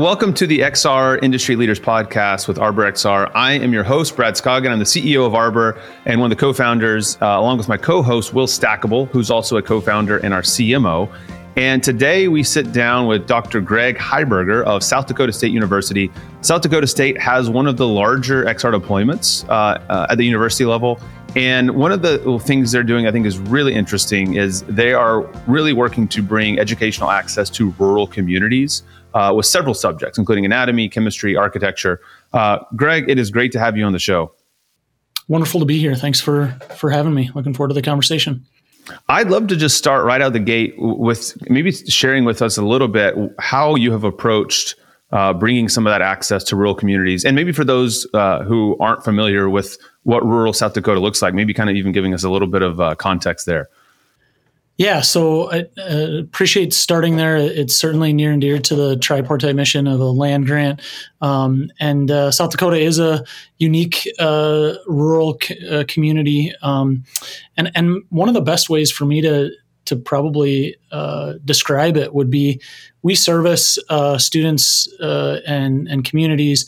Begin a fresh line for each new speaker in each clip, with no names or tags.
welcome to the XR Industry Leaders Podcast with Arbor XR. I am your host, Brad Scoggin. I'm the CEO of Arbor and one of the co-founders, along with my co-host, Will Stackable, who's also a co-founder and our CMO. And today we sit down with Dr. Greg Heiberger of South Dakota State University. South Dakota State has one of the larger XR deployments at the university level. And one of the things they're doing, I think, is really interesting is they are really working to bring educational access to rural communities with several subjects, including anatomy, chemistry, architecture. Greg, it is great to have you on the show.
Wonderful to be here. Thanks for having me. Looking forward to the conversation.
I'd love to just start right out the gate with maybe sharing with us a little bit how you have approached bringing some of that access to rural communities. And maybe for those who aren't familiar with what rural South Dakota looks like, maybe kind of even giving us a little bit of context there.
Yeah, so I appreciate starting there. It's certainly near and dear to the tripartite mission of a land grant. And South Dakota is a unique rural community. And one of the best ways for me to probably describe it would be we service students and communities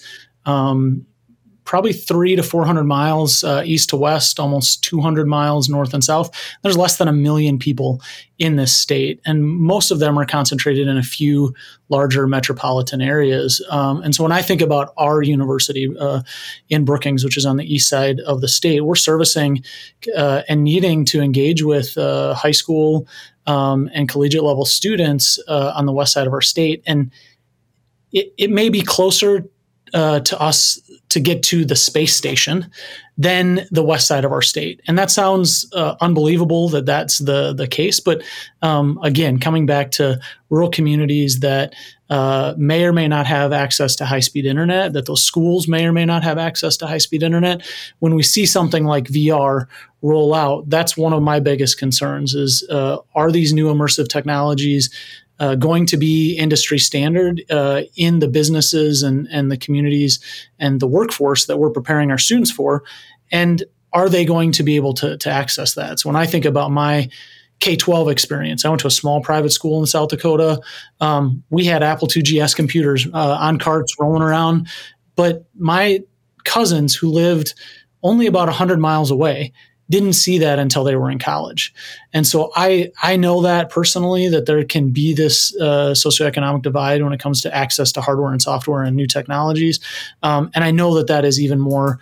probably 300 to 400 miles east to west, almost 200 miles north and south. There's less than 1 million people in this state, and most of them are concentrated in a few larger metropolitan areas. And so when I think about our university in Brookings, which is on the east side of the state, we're servicing and needing to engage with high school and collegiate level students on the west side of our state. And it may be closer to us to get to the space station than the west side of our state. And that sounds unbelievable that that's the case. But again, coming back to rural communities that may or may not have access to high-speed internet, that those schools may or may not have access to high-speed internet, when we see something like VR roll out, that's one of my biggest concerns is, are these new immersive technologies going to be industry standard in the businesses and the communities and the workforce that we're preparing our students for? And are they going to be able to access that? So when I think about my K-12 experience, I went to a small private school in South Dakota. We had Apple IIgs computers on carts rolling around, but my cousins who lived only about 100 miles away didn't see that until they were in college. And so I know that personally, that there can be this socioeconomic divide when it comes to access to hardware and software and new technologies. And I know that is even more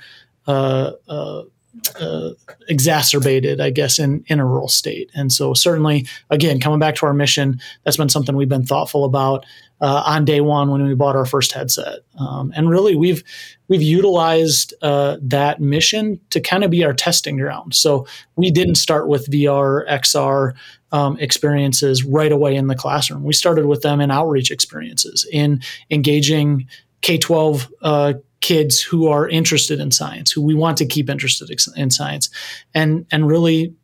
exacerbated, I guess, in a rural state. And so certainly, again, coming back to our mission, that's been something we've been thoughtful about on day one when we bought our first headset. And really, we've utilized that mission to kind of be our testing ground. So we didn't start with VR, XR experiences right away in the classroom. We started with them in outreach experiences, in engaging K-12 kids who are interested in science, who we want to keep interested in science. And really,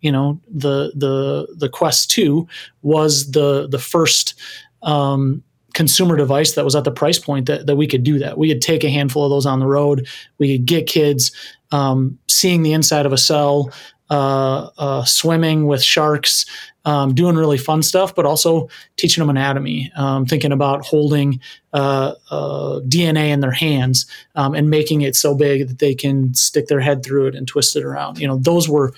the Quest 2 was the first consumer device that was at the price point that we could do that. We could take a handful of those on the road. We could get kids seeing the inside of a cell, swimming with sharks, doing really fun stuff, but also teaching them anatomy, thinking about holding DNA in their hands and making it so big that they can stick their head through it and twist it around. Those were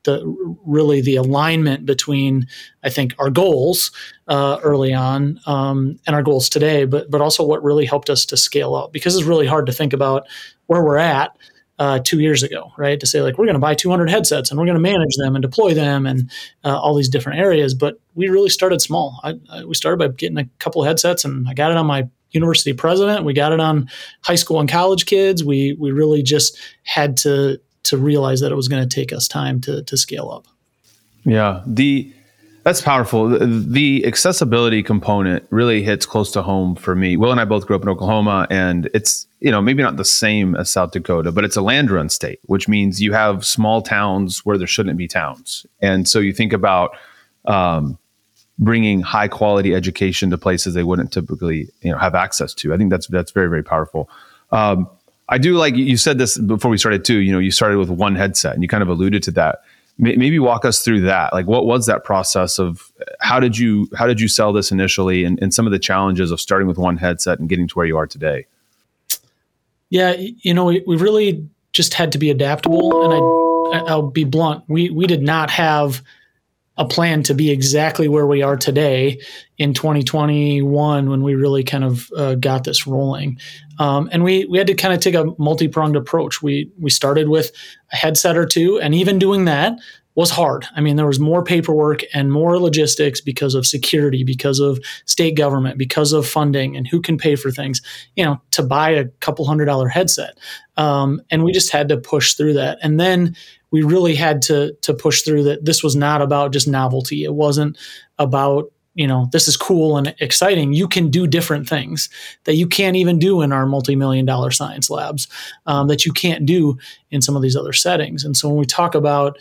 the alignment between, I think, our goals early on and our goals today, but also what really helped us to scale up, because it's really hard to think about where we're at 2 years ago, right? To say like, we're going to buy 200 headsets and we're going to manage them and deploy them and all these different areas. But we really started small. We started by getting a couple of headsets, and I got it on my university president. We got it on high school and college kids. We really just had to realize that it was going to take us time to scale up.
Yeah, that's powerful. The accessibility component really hits close to home for me. Will and I both grew up in Oklahoma, and it's, maybe not the same as South Dakota, but it's a land run state, which means you have small towns where there shouldn't be towns. And so you think about bringing high quality education to places they wouldn't typically, have access to. I think that's very, very powerful. I do like you said this before we started too. You started with one headset, and you kind of alluded to that. Maybe walk us through that. Like, what was that process of how did you sell this initially, and some of the challenges of starting with one headset and getting to where you are today?
Yeah, we really just had to be adaptable, and I'll be blunt. We did not have a plan to be exactly where we are today in 2021 when we really kind of got this rolling. And we had to kind of take a multi-pronged approach. We started with a headset or two, and even doing that was hard. I mean, there was more paperwork and more logistics because of security, because of state government, because of funding and who can pay for things, to buy a couple $100 headset. And we just had to push through that. And then we really had to push through that this was not about just novelty. It wasn't about, this is cool and exciting. You can do different things that you can't even do in our multi-million-dollar science labs, that you can't do in some of these other settings. And so when we talk about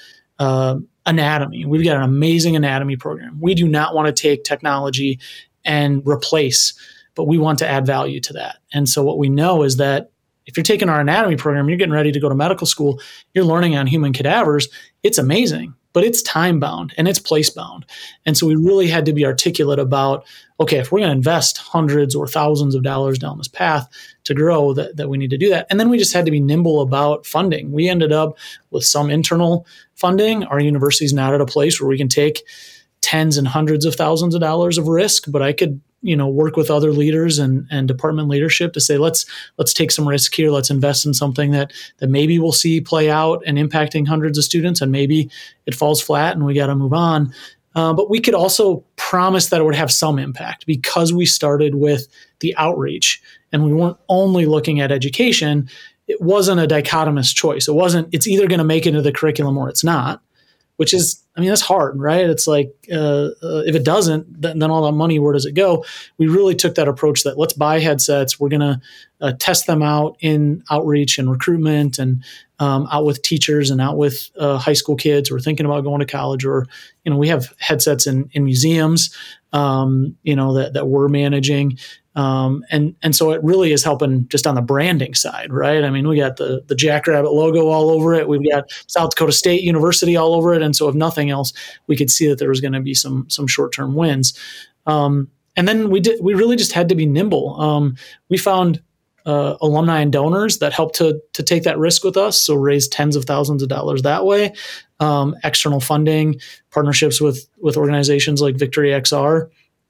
anatomy, we've got an amazing anatomy program. We do not want to take technology and replace, but we want to add value to that. And so what we know is that if you're taking our anatomy program, you're getting ready to go to medical school, you're learning on human cadavers, it's amazing, but it's time bound and it's place bound. And so we really had to be articulate about, okay, if we're going to invest hundreds or thousands of dollars down this path to grow, that we need to do that. And then we just had to be nimble about funding. We ended up with some internal funding. Our university's not at a place where we can take tens and hundreds of thousands of dollars of risk, but I could work with other leaders and department leadership to say, let's take some risk here. Let's invest in something that maybe we'll see play out and impacting hundreds of students, and maybe it falls flat and we got to move on. But we could also promise that it would have some impact because we started with the outreach and we weren't only looking at education. It wasn't a dichotomous choice. It's either going to make it into the curriculum or it's not, which is, that's hard, right? It's like, if it doesn't, then all that money, where does it go? We really took that approach that let's buy headsets. We're going to test them out in outreach and recruitment and out with teachers and out with high school kids who are thinking about going to college, or, we have headsets in museums, that we're managing. And so it really is helping just on the branding side, right? I mean, we got the Jackrabbit logo all over it. We've got South Dakota State University all over it. And so if nothing else, we could see that there was going to be some short-term wins. And then we really just had to be nimble. We found alumni and donors that helped to take that risk with us. So raise tens of thousands of dollars that way. External funding, partnerships with organizations like Victory XR.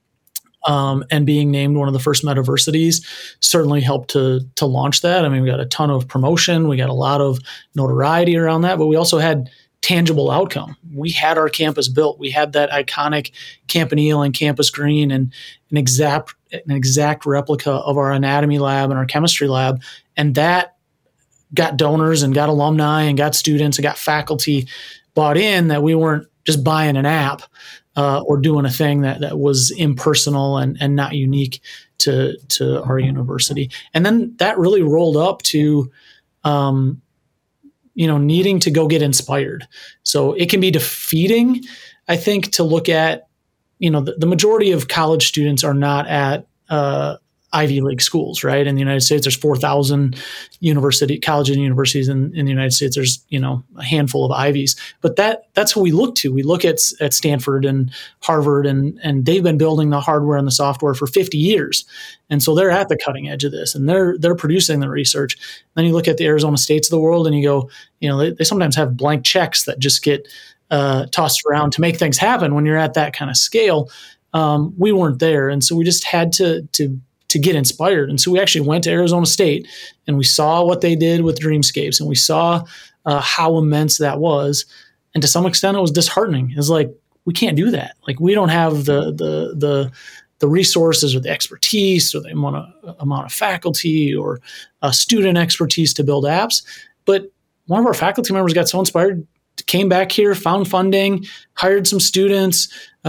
And being named one of the first Metaversities certainly helped to launch that. I mean, we got a ton of promotion. We got a lot of notoriety around that, but we also had tangible outcome. We had our campus built. We had that iconic Campanile and Campus Green and an exact replica of our anatomy lab and our chemistry lab. And that got donors and got alumni and got students and got faculty bought in, that we weren't just buying an app or doing a thing that was impersonal and not unique to our university. And then that really rolled up to, needing to go get inspired. So it can be defeating, I think, to look at, the majority of college students are not at Ivy League schools, right? In the United States, there's 4,000 colleges and universities in the United States. There's, a handful of Ivies, but that's who we look to. We look at Stanford and Harvard, and they've been building the hardware and the software for 50 years. And so they're at the cutting edge of this, and they're producing the research. Then you look at the Arizona States of the world and you go, they sometimes have blank checks that just get tossed around to make things happen when you're at that kind of scale. We weren't there. And so we just had to get inspired. And so we actually went to Arizona State and we saw what they did with Dreamscapes, and we saw how immense that was. And to some extent, it was disheartening. It's like, we can't do that. Like, we don't have the resources or the expertise or the amount of faculty or student expertise to build apps. But one of our faculty members got so inspired, came back here, found funding, hired some students,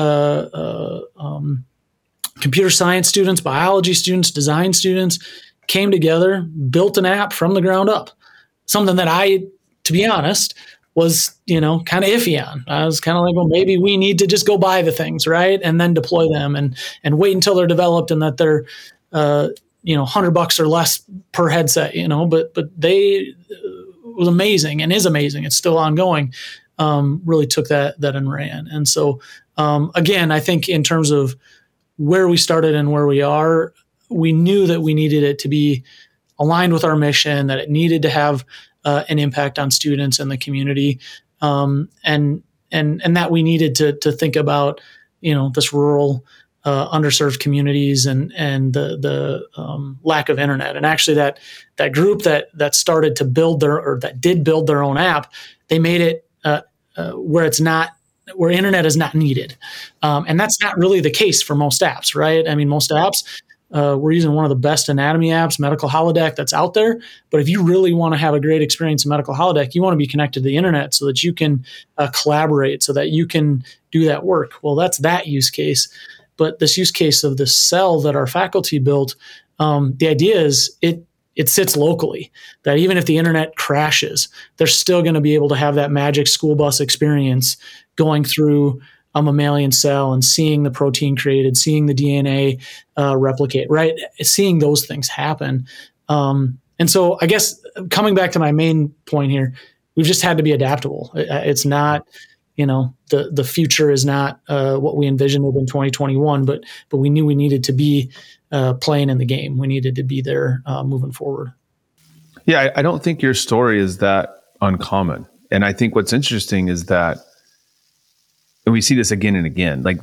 computer science students, biology students, design students, came together, built an app from the ground up. Something that I, to be honest, was, kind of iffy on. I was kind of like, well, maybe we need to just go buy the things, right? And then deploy them and wait until they're developed and that they're, $100 or less per headset, but they, it was amazing and is amazing. It's still ongoing. really took that and ran. And so, again, I think in terms of where we started and where we are, we knew that we needed it to be aligned with our mission, that it needed to have an impact on students and the community, and that we needed to think about, this rural, underserved communities and the lack of internet. And actually, that group that started to build that did build their own app, they made it where internet is not needed, and that's not really the case for most apps, right? I mean, most apps. We're using one of the best anatomy apps, Medical Holodeck, that's out there. But if you really want to have a great experience in Medical Holodeck, you want to be connected to the internet so that you can collaborate, so that you can do that work. Well, that's that use case. But this use case of the cell that our faculty built, the idea is it sits locally, that even if the internet crashes, they're still going to be able to have that magic school bus experience going through a mammalian cell and seeing the protein created, seeing the DNA replicate, right? Seeing those things happen. And so I guess coming back to my main point here, we've just had to be adaptable. It's not, the future is not what we envisioned in 2021, but we knew we needed to be playing in the game. We needed to be there moving forward.
Yeah, I don't think your story is that uncommon. And I think what's interesting is that, and we see this again and again, like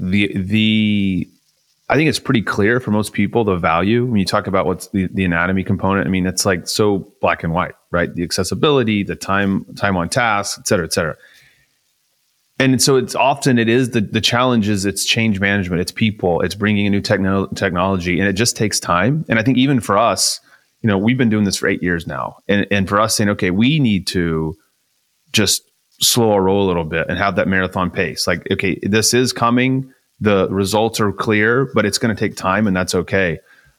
I think it's pretty clear for most people, the value, when you talk about what's the anatomy component. I mean, it's like so black and white, right? The accessibility, the time on task, et cetera, et cetera. And so it is the challenge is it's change management, it's people, it's bringing a new technology, and it just takes time. And I think even for us, we've been doing this for 8 years now. And for us saying, okay, we need to just slow our roll a little bit and have that marathon pace. Like, okay, this is coming. The results are clear, but it's going to take time, and that's okay.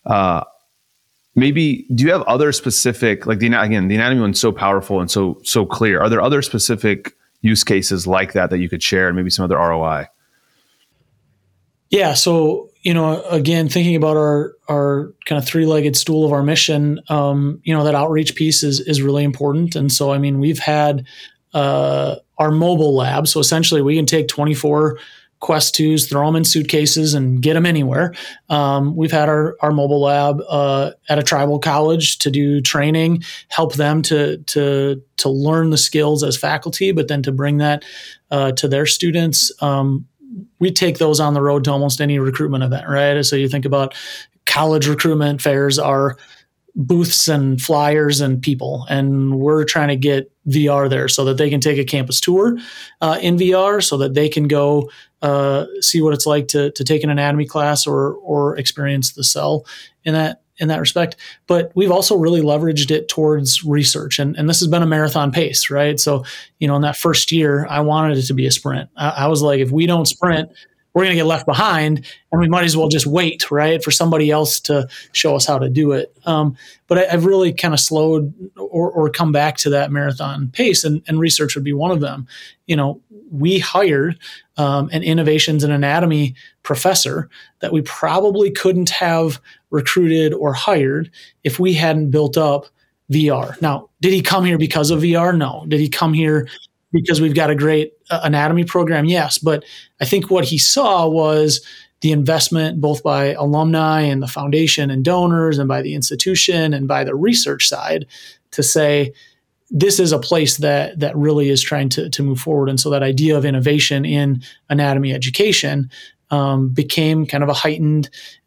Maybe, do you have other specific, like the anatomy one's so powerful and so clear. Are there other specific use cases like that you could share, and maybe some other ROI?
Yeah. So, again, thinking about our kind of three-legged stool of our mission, that outreach piece is really important. And so, I mean, we've had our mobile lab. So essentially we can take 24 Quest 2s, throw them in suitcases and get them anywhere. We've had our mobile lab at a tribal college to do training, help them to learn the skills as faculty, but then to bring that to their students. We take those on the road to almost any recruitment event, right? So you think about college recruitment fairs are booths and flyers and people, and we're trying to get VR there so that they can take a campus tour in VR, so that they can go see what it's like to take an anatomy class or experience the cell in that respect. But we've also really leveraged it towards research, and this has been a marathon pace, right? So in that first year, I wanted it to be a sprint. I was like, if we don't sprint, we're going to get left behind, and we might as well just wait, right, for somebody else to show us how to do it. But I've really kind of slowed or come back to that marathon pace, and research would be one of them. We hired an innovations and anatomy professor that we probably couldn't have recruited or hired if we hadn't built up VR. Now, did he come here because of VR? No. Did he come here because we've got a great anatomy program? Yes. But I think what he saw was the investment both by alumni and the foundation and donors and by the institution and by the research side to say, this is a place that really is trying to move forward. And so that idea of innovation in anatomy education became kind of a heightened,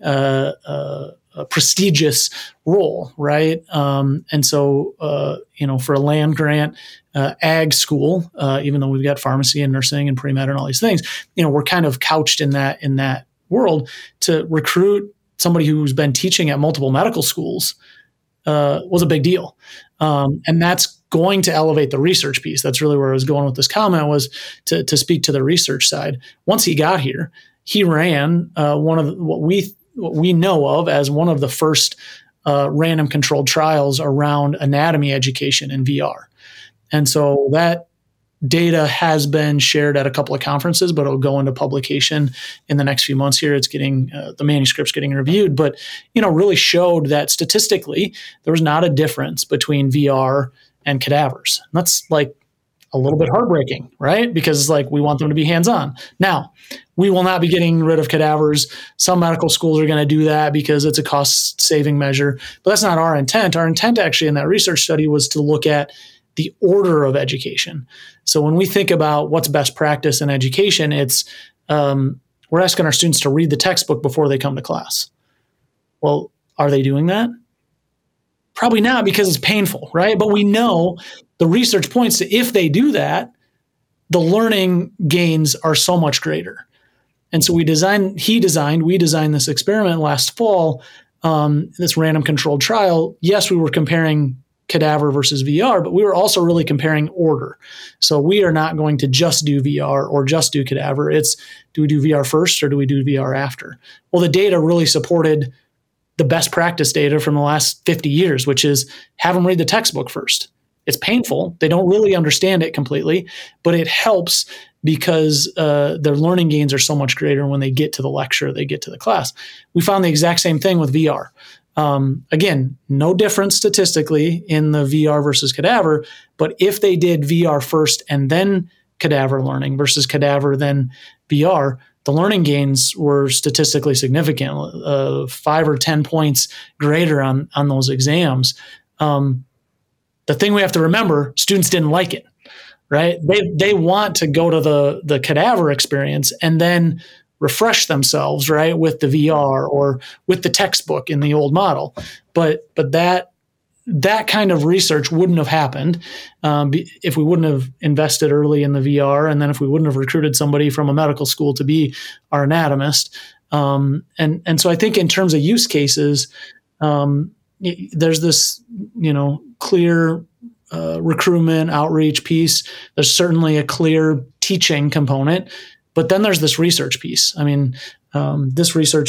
prestigious role, right? And so, for a land grant, ag school, even though we've got pharmacy and nursing and pre-med and all these things, we're kind of couched in that world. To recruit somebody who's been teaching at multiple medical schools was a big deal. And that's going to elevate the research piece. That's really where I was going with this comment, was to speak to the research side. Once he got here, he ran one of what we know of as one of the first random controlled trials around anatomy education in VR. And so that data has been shared at a couple of conferences, but it'll go into publication in the next few months here. It's getting, the manuscript's getting reviewed, but, really showed that statistically, there was not a difference between VR and cadavers. And that's like a little bit heartbreaking, right? Because like we want them to be hands-on. Now, we will not be getting rid of cadavers. Some medical schools are going to do that because it's a cost-saving measure, but that's not our intent. Our intent actually in that research study was to look at the order of education. So when we think about what's best practice in education, it's we're asking our students to read the textbook before they come to class. Well, are they doing that? Probably not, because it's painful, right? But we know the research points to if they do that, the learning gains are so much greater. And so we designed this experiment last fall, this random controlled trial. Yes, we were comparing cadaver versus VR, but we were also really comparing order. So we are not going to just do VR or just do cadaver. It's, do we do VR first or do we do VR after? Well, the data really supported the best practice data from the last 50 years, which is have them read the textbook first. It's painful. They don't really understand it completely, but it helps because their learning gains are so much greater when they get to the lecture, they get to the class. We found the exact same thing with VR. Again, no difference statistically in the VR versus cadaver, but if they did VR first and then cadaver learning versus cadaver then VR, the learning gains were statistically significant, 5 or 10 points greater on those exams. The thing we have to remember, students didn't like it, right? They want to go to the cadaver experience and then refresh themselves, right, with the VR or with the textbook in the old model. But that kind of research wouldn't have happened if we wouldn't have invested early in the VR, and then if we wouldn't have recruited somebody from a medical school to be our anatomist. And so I think in terms of use cases, there's this, clear recruitment outreach piece. There's certainly a clear teaching component, but then there's this research piece. I mean, this research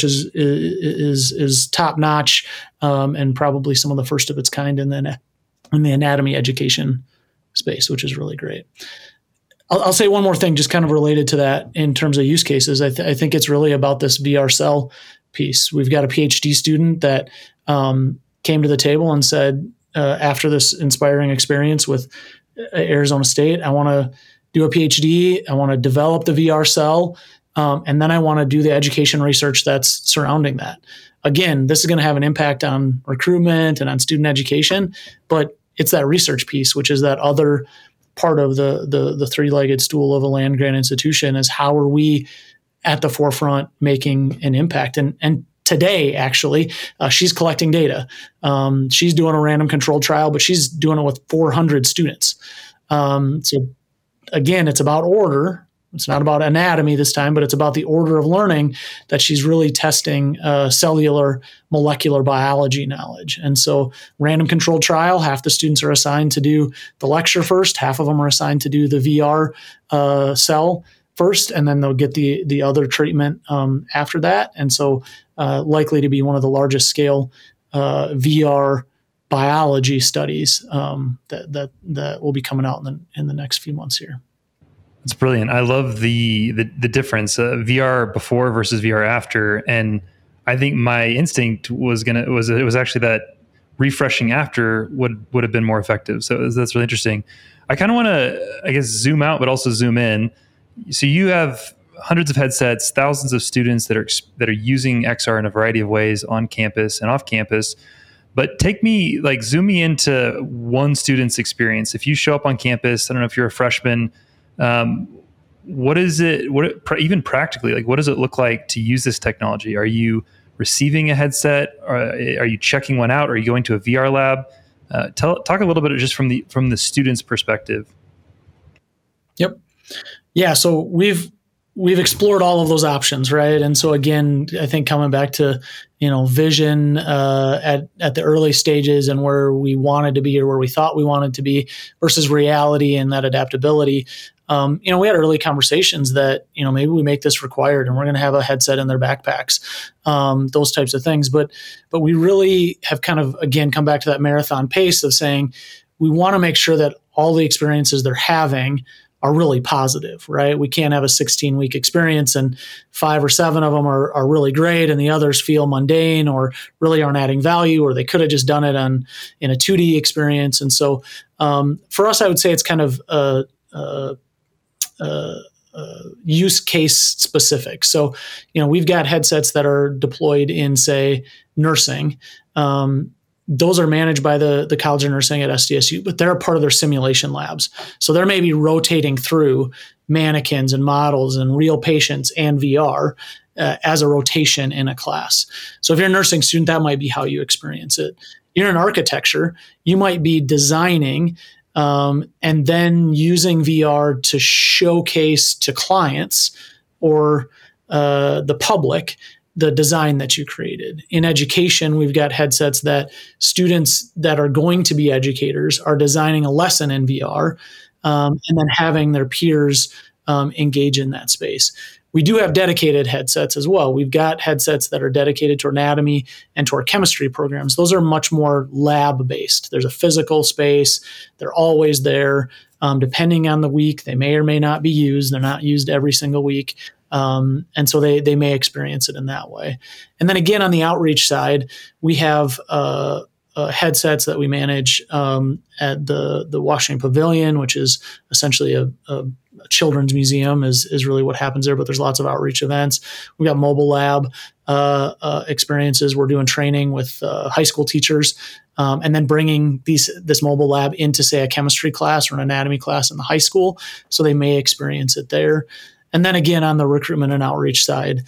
is top notch, and probably some of the first of its kind in the anatomy education space, which is really great. I'll say one more thing, just kind of related to that in terms of use cases. I think it's really about this VR cell piece. We've got a PhD student that came to the table and said, after this inspiring experience with Arizona State, I want to do a PhD. I want to develop the VR cell. And then I want to do the education research that's surrounding that. Again, this is going to have an impact on recruitment and on student education, but it's that research piece, which is that other part of the three-legged stool of a land-grant institution, is how are we at the forefront making an impact? And today, actually, she's collecting data. She's doing a random controlled trial, but she's doing it with 400 students. So again, it's about order. It's not about anatomy this time, but it's about the order of learning that she's really testing cellular molecular biology knowledge. And so random controlled trial, half the students are assigned to do the lecture first, half of them are assigned to do the VR cell first, and then they'll get the other treatment after that. And so likely to be one of the largest scale VR biology studies that will be coming out in the next few months here.
It's brilliant. I love the difference, VR before versus VR after. And I think my instinct was actually that refreshing after would have been more effective. So that's really interesting. I kind of want to, I guess, zoom out, but also zoom in. So you have hundreds of headsets, thousands of students that are using XR in a variety of ways on campus and off campus. But zoom me into one student's experience. If you show up on campus, I don't know if you're a freshman, what is it, even practically, like what does it look like to use this technology? Are you receiving a headset? Are you checking one out? Are you going to a VR lab? Talk a little bit just from the student's perspective.
Yep. Yeah. So we've explored all of those options, right? And so again, I think coming back to, vision at the early stages and where we wanted to be or where we thought we wanted to be versus reality and that adaptability. We had early conversations that, maybe we make this required and we're going to have a headset in their backpacks, those types of things. But we really have kind of, again, come back to that marathon pace of saying we want to make sure that all the experiences they're having are really positive, right? We can't have a 16-week experience and 5 or 7 of them are really great and the others feel mundane or really aren't adding value, or they could have just done it in a 2D experience. And so for us, I would say it's kind of use case specific. So, we've got headsets that are deployed in, say, nursing. Those are managed by the College of Nursing at SDSU, but they're a part of their simulation labs. So they're maybe rotating through mannequins and models and real patients and VR as a rotation in a class. So if you're a nursing student, that might be how you experience it. You're in architecture, you might be designing and then using VR to showcase to clients or the public the design that you created. In education, we've got headsets that students that are going to be educators are designing a lesson in VR and then having their peers engage in that space. We do have dedicated headsets as well. We've got headsets that are dedicated to anatomy and to our chemistry programs. Those are much more lab-based. There's a physical space. They're always there. Depending on the week, they may or may not be used. They're not used every single week. And so they may experience it in that way. And then again, on the outreach side, we have headsets that we manage at the Washington Pavilion, which is essentially a children's museum is really what happens there, but there's lots of outreach events. We got mobile lab experiences. We're doing training with high school teachers and then bringing this mobile lab into, say, a chemistry class or an anatomy class in the high school. So they may experience it there. And then again, on the recruitment and outreach side,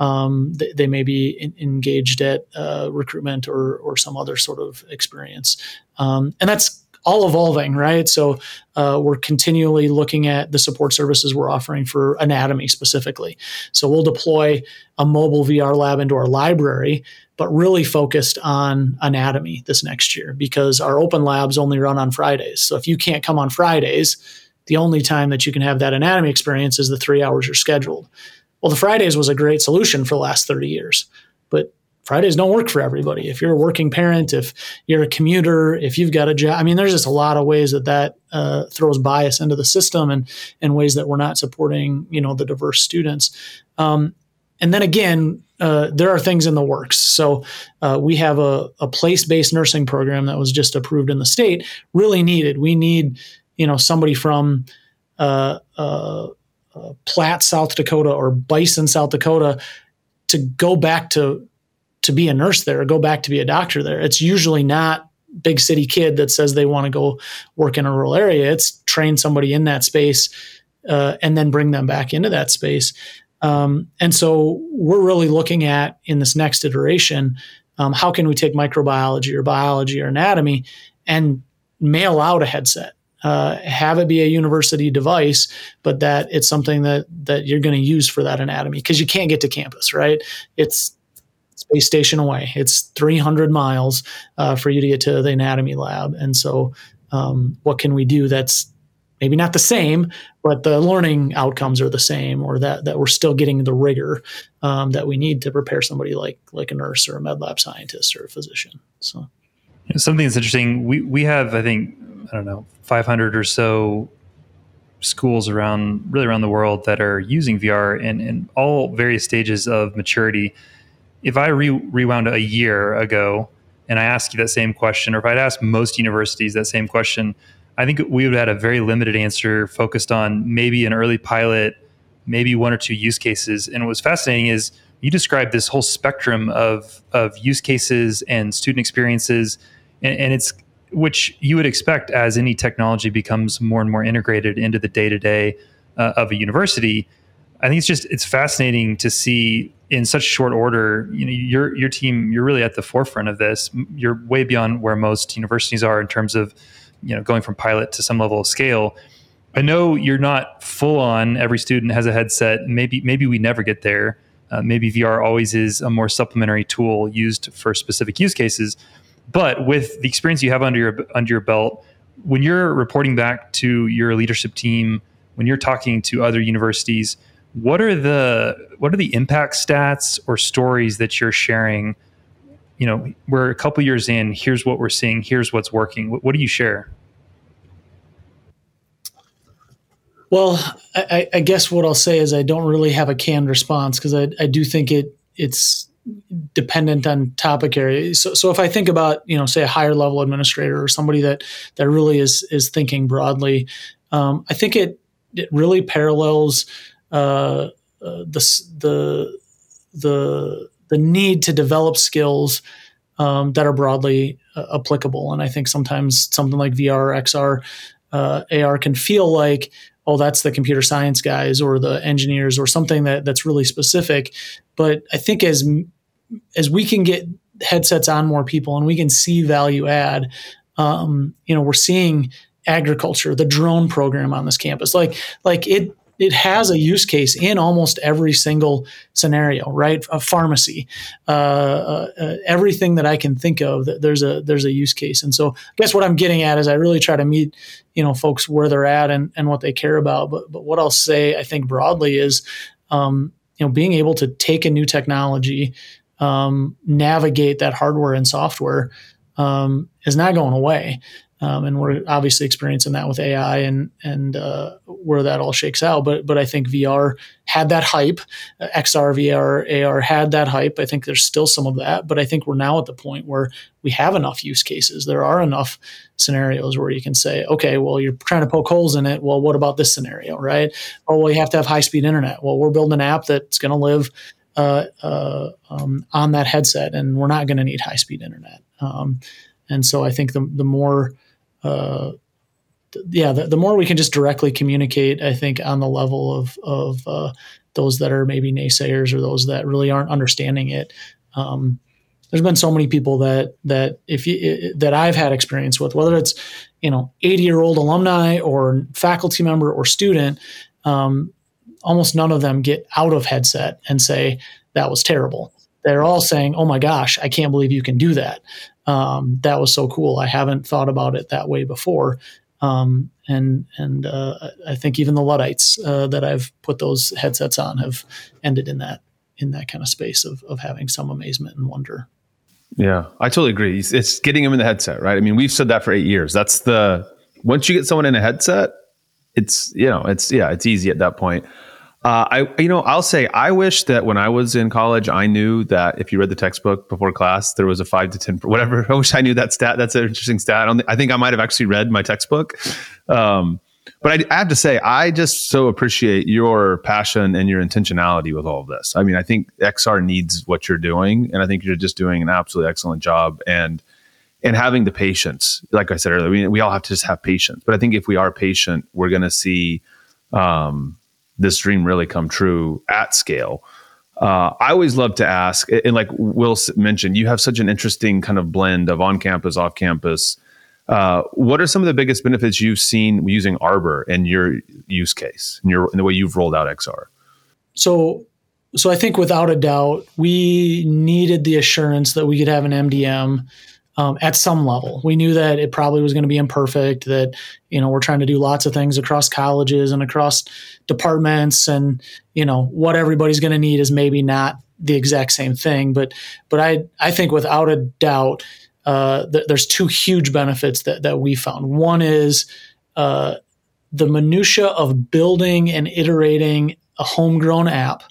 they may be engaged at recruitment or some other sort of experience. And that's all evolving, right? So we're continually looking at the support services we're offering for anatomy specifically. So we'll deploy a mobile VR lab into our library, but really focused on anatomy this next year because our open labs only run on Fridays. So if you can't come on Fridays, the only time that you can have that anatomy experience is the 3 hours you're scheduled. Well, the Fridays was a great solution for the last 30 years, but Fridays don't work for everybody. If you're a working parent, if you're a commuter, if you've got a job, there's just a lot of ways that throws bias into the system and ways that we're not supporting, the diverse students. And then again, there are things in the works. So we have a place-based nursing program that was just approved in the state, really needed. We need somebody from Platte, South Dakota, or Bison, South Dakota, to go back to be a nurse there, or go back to be a doctor there. It's usually not big city kid that says they want to go work in a rural area. It's train somebody in that space and then bring them back into that space. And so we're really looking at, in this next iteration, how can we take microbiology or biology or anatomy and mail out a headset? Have it be a university device, but that it's something that you're going to use for that anatomy, because you can't get to campus, right? It's space station away. It's 300 miles for you to get to the anatomy lab. And so what can we do that's maybe not the same, but the learning outcomes are the same, or that we're still getting the rigor that we need to prepare somebody like a nurse or a med lab scientist or a physician. So
something that's interesting, we have, I think, 500 or so schools around the world that are using VR in all various stages of maturity. If I rewound a year ago and I asked you that same question, or if I'd asked most universities that same question, I think we would have had a very limited answer focused on maybe an early pilot, maybe one or two use cases. And what was fascinating is you described this whole spectrum of use cases and student experiences, and it's which you would expect as any technology becomes more and more integrated into the day-to-day of a university. I think it's fascinating to see in such short order. Your team, you're really at the forefront of this. You're way beyond where most universities are in terms of going from pilot to some level of scale. I know you're not full on every student has a headset. Maybe we never get there. Maybe VR always is a more supplementary tool used for specific use cases. But with the experience you have under your belt, when you're reporting back to your leadership team, when you're talking to other universities, what are the impact stats or stories that you're sharing? We're a couple years in. Here's what we're seeing. Here's what's working. What do you share?
Well, I guess what I'll say is I don't really have a canned response, because I do think it's dependent on topic area. So if I think about, say a higher level administrator or somebody that really is thinking broadly, I think it really parallels the need to develop skills that are broadly applicable. And I think sometimes something like VR, XR, AR can feel like, oh, that's the computer science guys or the engineers or something that's really specific. But I think as we can get headsets on more people and we can see value add, we're seeing agriculture, the drone program on this campus, like it has a use case in almost every single scenario, right? A pharmacy, everything that I can think of, there's a use case. And so I guess what I'm getting at is I really try to meet, folks where they're at and what they care about. But what I'll say, I think broadly is, being able to take a new technology, navigate that hardware and software, is not going away. And we're obviously experiencing that with AI and where that all shakes out. But I think VR had that hype. XR, VR, AR had that hype. I think there's still some of that. But I think we're now at the point where we have enough use cases. There are enough scenarios where you can say, okay, well, you're trying to poke holes in it. Well, what about this scenario, right? Oh, well, you have to have high-speed internet. Well, we're building an app that's going to live on that headset, and we're not going to need high-speed internet. And so I think the more the more we can just directly communicate, I think, on the level of those that are maybe naysayers or those that really aren't understanding it. There's been so many people that I've had experience with, whether it's 80-year-old alumni or faculty member or student. Almost none of them get out of headset and say that was terrible. They're all saying, "Oh my gosh, I can't believe you can do that. That was so cool. I haven't thought about it that way before." And I think even the Luddites that I've put those headsets on have ended in that kind of space of having some amazement and wonder.
Yeah, I totally agree. It's getting them in the headset, right? I mean, we've said that for 8 years. Once you get someone in a headset, it's easy at that point. I'll say I wish that when I was in college, I knew that if you read the textbook before class, there was a 5 to 10, whatever. I wish I knew that stat. That's an interesting stat. I think I might have actually read my textbook. But I have to say, I just so appreciate your passion and your intentionality with all of this. I mean, I think XR needs what you're doing, and I think you're just doing an absolutely excellent job. And having the patience, like I said earlier, we all have to just have patience. But I think if we are patient, we're going to see this dream really come true at scale. I always love to ask, and like Will mentioned, you have such an interesting kind of blend of on-campus, off-campus. What are some of the biggest benefits you've seen using Arbor in your use case, in the way you've rolled out XR?
So I think without a doubt, we needed the assurance that we could have an MDM at some level. We knew that it probably was going to be imperfect, that, we're trying to do lots of things across colleges and across departments, and, what everybody's going to need is maybe not the exact same thing. But I think without a doubt, there's two huge benefits that we found. One is the minutia of building and iterating a homegrown app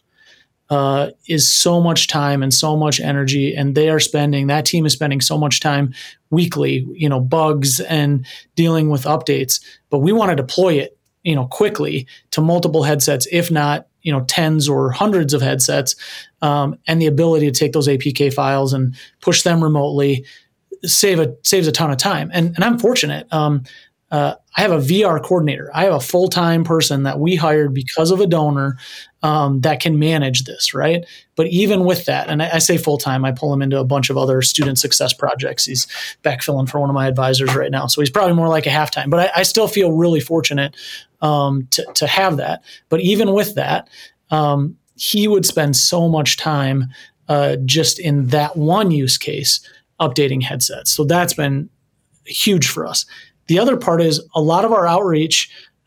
is so much time and so much energy, and that team is spending so much time weekly, bugs and dealing with updates. But we want to deploy it, quickly to multiple headsets, if not, tens or hundreds of headsets, and the ability to take those APK files and push them remotely saves a ton of time. And I'm fortunate. I have a VR coordinator. I have a full-time person that we hired because of a donor that can manage this, right? But even with that, and I say full-time, I pull him into a bunch of other student success projects. He's backfilling for one of my advisors right now. So he's probably more like a half-time. But I still feel really fortunate to have that. But even with that, he would spend so much time just in that one use case updating headsets. So that's been huge for us. The other part is a lot of our outreach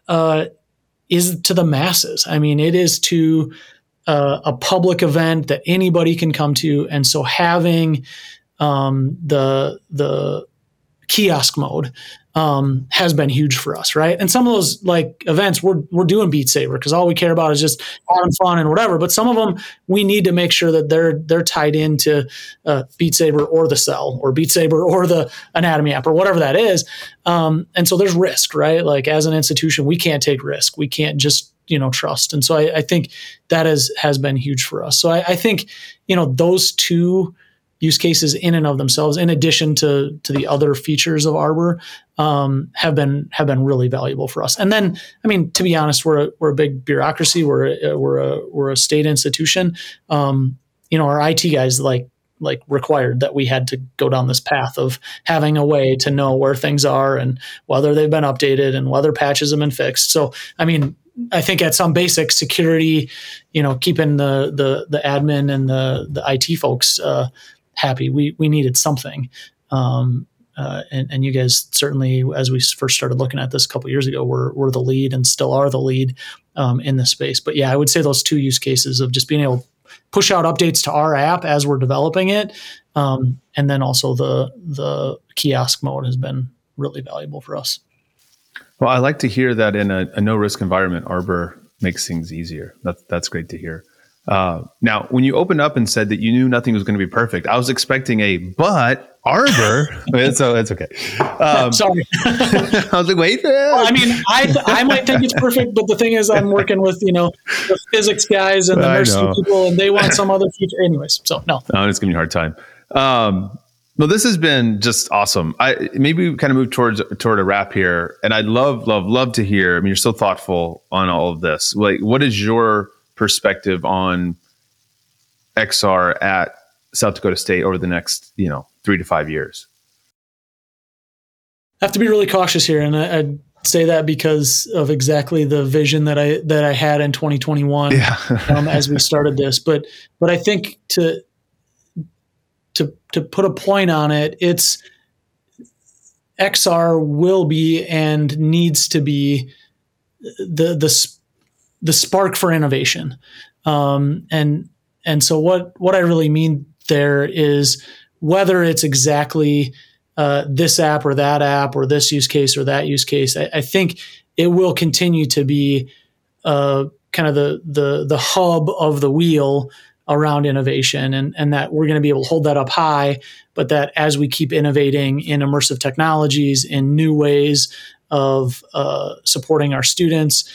is to the masses. I mean, it is to a public event that anybody can come to, and so having the kiosk mode has been huge for us, right? And some of those like events we're doing Beat Saber because all we care about is just having fun and whatever. But some of them we need to make sure that they're tied into Beat Saber or the Cell or Beat Saber or the Anatomy app or whatever that is. And so there's risk, right? Like as an institution, we can't take risk. We can't just trust. And so I think that has been huge for us. So I think those two use cases in and of themselves, in addition to the other features of Arbor, have been really valuable for us. And then, I mean, to be honest, we're a big bureaucracy. We're a state institution. Our IT guys like required that we had to go down this path of having a way to know where things are and whether they've been updated and whether patches have been fixed. So, I mean, I think at some basic security, keeping the admin and the IT folks happy, we needed something. And you guys certainly, as we first started looking at this a couple of years ago, were the lead and still are the lead in this space. But yeah, I would say those two use cases of just being able to push out updates to our app as we're developing it, and then also the kiosk mode has been really valuable for us.
Well, I like to hear that in a no-risk environment, Arbor makes things easier. That's great to hear. Now, when you opened up and said that you knew nothing was going to be perfect, I was expecting but Arbor. It's okay.
Sorry.
I was like, wait.
Well, I mean, I might think it's perfect, but the thing is, I'm working with the physics guys and the nursing people, and they want some other feature. Anyways, so no.
I'm just giving you a hard time. Well, this has been just awesome. Maybe we kind of move toward a wrap here, and I'd love to hear. I mean, you're so thoughtful on all of this. Like, what is your perspective on XR at South Dakota State over the next 3 to 5 years?
I have to be really cautious here, and I'd say that because of exactly the vision that I had in 2021 as we started this. But I think to put a point on it, it's XR will be and needs to be the spark for innovation. And so what I really mean there is whether it's exactly this app or that app or this use case or that use case, I think it will continue to be kind of the hub of the wheel around innovation, and that we're going to be able to hold that up high, but that as we keep innovating in immersive technologies, in new ways of supporting our students,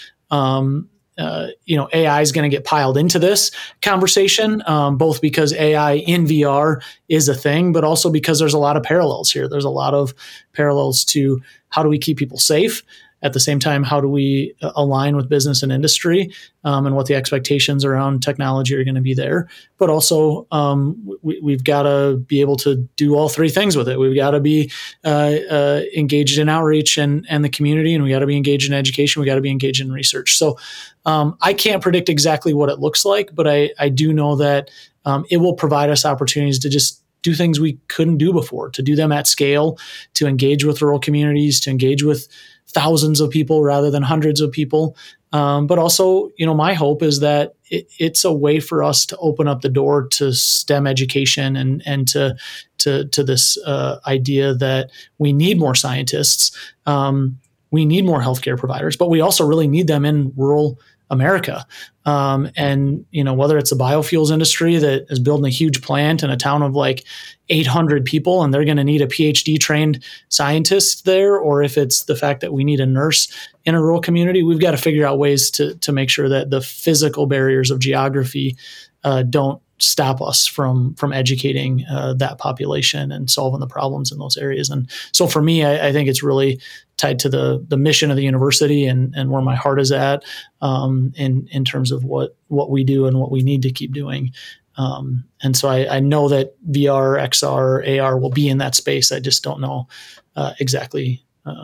AI is going to get piled into this conversation, both because AI in VR is a thing, but also because there's a lot of parallels here. There's a lot of parallels to how do we keep people safe? At the same time, how do we align with business and industry, and what the expectations around technology are going to be there? But also, we've got to be able to do all three things with it. We've got to be engaged in outreach and the community, and we got to be engaged in education. We got to be engaged in research. So I can't predict exactly what it looks like, but I do know that it will provide us opportunities to just do things we couldn't do before, to do them at scale, to engage with rural communities, to engage with thousands of people rather than hundreds of people. But also, my hope is that it's a way for us to open up the door to STEM education and to this idea that we need more scientists. We need more healthcare providers, but we also really need them in rural America. And whether it's the biofuels industry that is building a huge plant in a town of like 800 people, and they're going to need a PhD trained scientist there, or if it's the fact that we need a nurse in a rural community, we've got to figure out ways to make sure that the physical barriers of geography don't stop us from educating that population and solving the problems in those areas. And so for me, I think it's really tied to the mission of the university and where my heart is at in terms of what we do and what we need to keep doing. And so I know that VR, XR, AR will be in that space. I just don't know exactly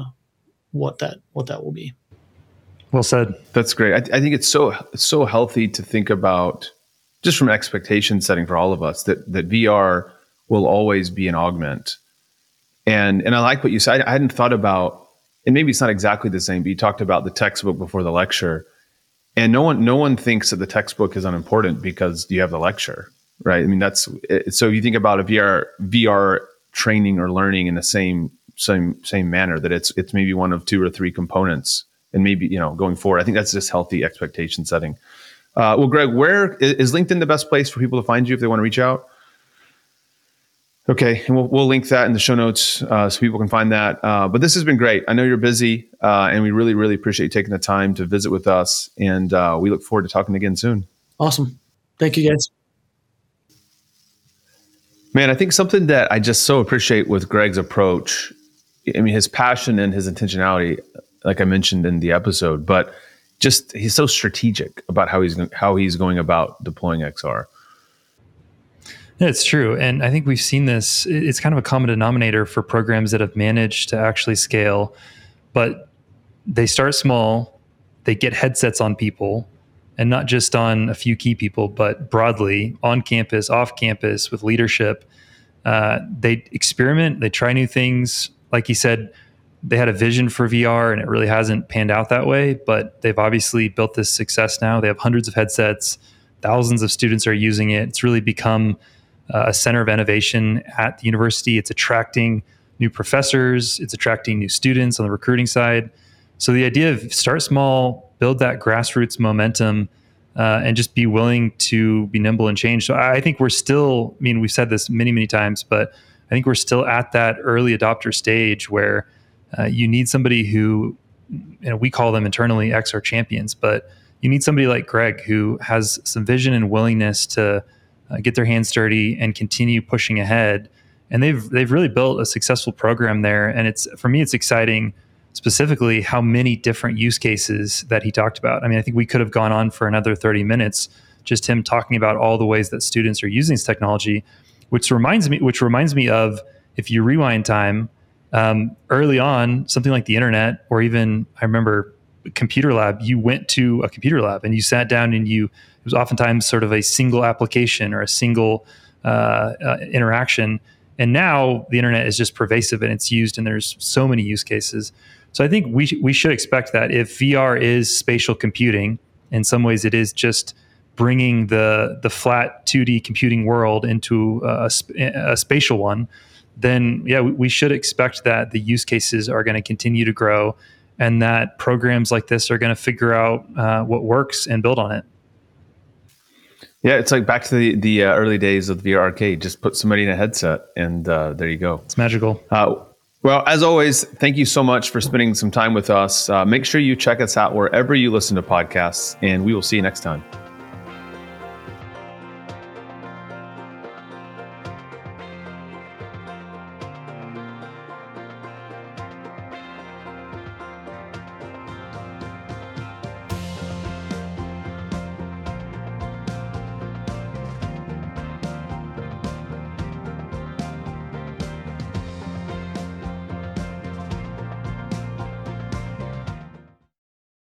what that will be.
Well said.
That's great. I think it's so healthy to think about, just from expectation setting for all of us, that VR will always be an augment. And I like what you said. I hadn't thought about, and maybe it's not exactly the same, but you talked about the textbook before the lecture. And no one thinks that the textbook is unimportant because you have the lecture, right? I mean, so if you think about a VR training or learning in the same same manner, that it's maybe one of 2 or 3 components, and maybe, going forward. I think that's just healthy expectation setting. Well, Greg, where is LinkedIn the best place for people to find you if they want to reach out? Okay, and we'll link that in the show notes so people can find that. But this has been great. I know you're busy, and we really, really appreciate you taking the time to visit with us. And we look forward to talking again soon.
Awesome. Thank you, guys.
Man, I think something that I just so appreciate with Greg's approach, I mean, his passion and his intentionality, like I mentioned in the episode, but just he's so strategic about how he's going about deploying XR.
Yeah, it's true. And I think we've seen this. It's kind of a common denominator for programs that have managed to actually scale, but they start small, they get headsets on people, and not just on a few key people, but broadly on campus, off campus, with leadership. They experiment, they try new things. Like you said, they had a vision for VR and it really hasn't panned out that way, but they've obviously built this success now. They have hundreds of headsets, thousands of students are using it. It's really become a center of innovation at the university. It's attracting new professors. It's attracting new students on the recruiting side. So the idea of start small, build that grassroots momentum, and just be willing to be nimble and change. So I think we're still, we've said this many, many times, but I think we're still at that early adopter stage where you need somebody who, we call them internally XR champions, but you need somebody like Greg who has some vision and willingness to get their hands dirty and continue pushing ahead. And they've really built a successful program there. And for me, it's exciting specifically how many different use cases that he talked about. I think we could have gone on for another 30 minutes, just him talking about all the ways that students are using this technology, which reminds me of, if you rewind time, early on, something like the internet, or even I remember computer lab, you went to a computer lab and you sat down and it was oftentimes sort of a single application or a single interaction. And now the internet is just pervasive and it's used, and there's so many use cases. So I think we should expect that if VR is spatial computing, in some ways it is just bringing the flat 2D computing world into a spatial one, then yeah, we should expect that the use cases are going to continue to grow, and that programs like this are going to figure out what works and build on it.
Yeah, it's like back to the early days of the VR arcade. Just put somebody in a headset and there you go.
It's magical.
Well, as always, thank you so much for spending some time with us. Make sure you check us out wherever you listen to podcasts, and we will see you next time.